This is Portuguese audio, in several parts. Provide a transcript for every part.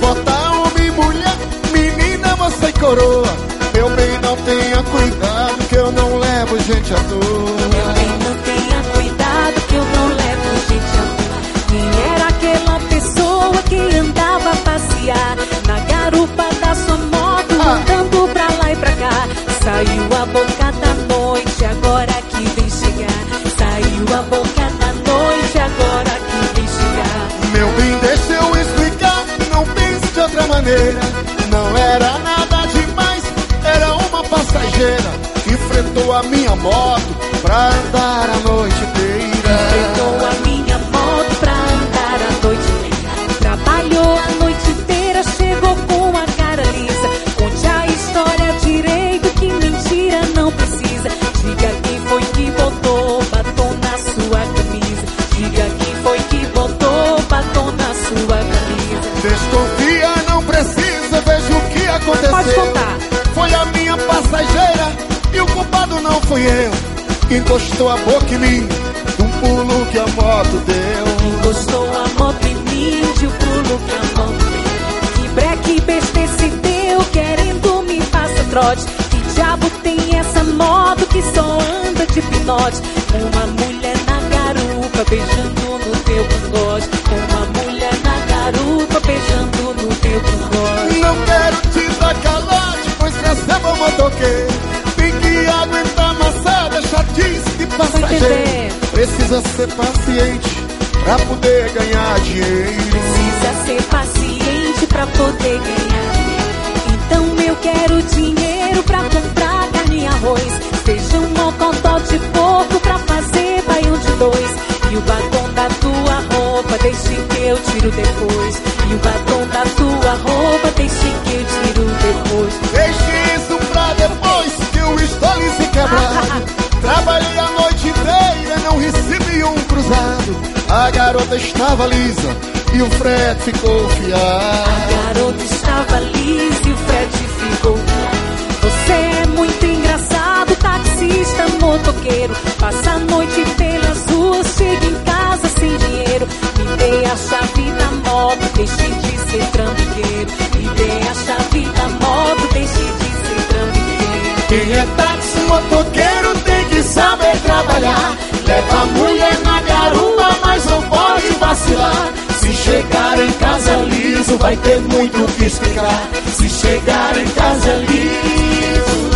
botar homem e mulher, menina, moça e coroa. Meu bem, não tenha cuidado que eu não levo gente à toa. Meu bem, não tenha cuidado que eu não levo gente à toa. Quem era aquela pessoa que andava a passear na garupa da sua moto, andando pra lá e pra cá? Saiu a boca da noite, agora que vem chegar. Saiu a boca da noite, agora que vem chegar. Meu bem, deixa eu explicar, não pense de outra maneira. Não era nada demais, era uma passageira que fretou a minha moto pra andar a noite inteira. Fretou a minha moto pra andar a noite inteira. Trabalhou a noite inteira, chegou com a cara lisa. Conte a história direito, que mentira não precisa. Diga quem foi que botou batom na sua camisa. Diga quem foi que botou batom na sua camisa. Desconfia, não precisa, veja o que aconteceu. Pode contar. Foi a minha passageira e o culpado não fui eu. Encostou a boca em mim, um pulo que a moto deu. Encostou a moto em mim, de um pulo que a moto deu. Que breque besta esse deu, querendo me passar trote. Que diabo tem essa moto que só anda de pinote? Uma mulher na garupa beijando no teu cangote. Uma mulher na garupa beijando no teu cangote. Não quero te dar calote, pois receba o motoqueiro. Tem que aguentar amassada, chatice de passageiro. Precisa ser paciente pra poder ganhar dinheiro. Precisa ser paciente pra poder ganhar dinheiro. Então eu quero dinheiro pra comprar carne e arroz, feijão, mocotó de porco pra fazer baião de dois. E o batom da tua roupa deixe que eu tiro depois. E o batom da tua roupa deixe que eu tiro depois. Deixe isso pra depois que eu estou lhe quebrado. Trabalhei a noite inteira, não recebi um cruzado. A garota estava lisa e o frete ficou fiado. A garota estava lisa e o frete ficou fiado. Você é muito engraçado, taxista, motoqueiro. Passa a noite pelas ruas, chega em casa sem dinheiro. Me dê a chave da moto, deixe de ser trambiqueiro. Me dê a chave da moto, deixe de ser trambiqueiro. Quem é táxi, motoqueiro tem que saber trabalhar. Leva a mulher na garupa, mas não pode vacilar. Se chegar em casa liso, vai ter muito o que explicar. Se chegar em casa liso,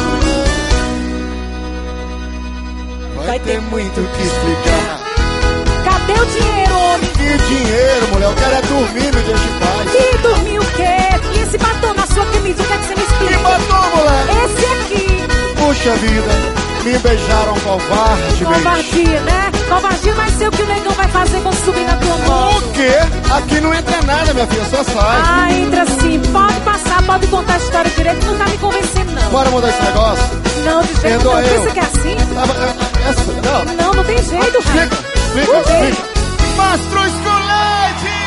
vai ter muito o que explicar. Cadê o dinheiro, homem? Que dinheiro, mulher? O cara é dormir, me deixa em paz. E dormir o quê? E esse batom na sua camisa, o que é que você me explica? Que batom, mulher? Esse aqui. Puxa vida, me beijaram covardemente. Covardia, né? Covardia vai ser o que o negão vai fazer quando subir na tua moto. O quê? Aqui não entra nada, minha filha, só sai. Ah, entra sim. Pode passar, pode contar a história direito. Não tá me convencendo, não. Bora mudar esse negócio? Não, de jeito Perdoa não. eu. Pensa que é assim? Essa, não. Não, não tem jeito, Explica, Raio. explica, explica. Mastro Escolete!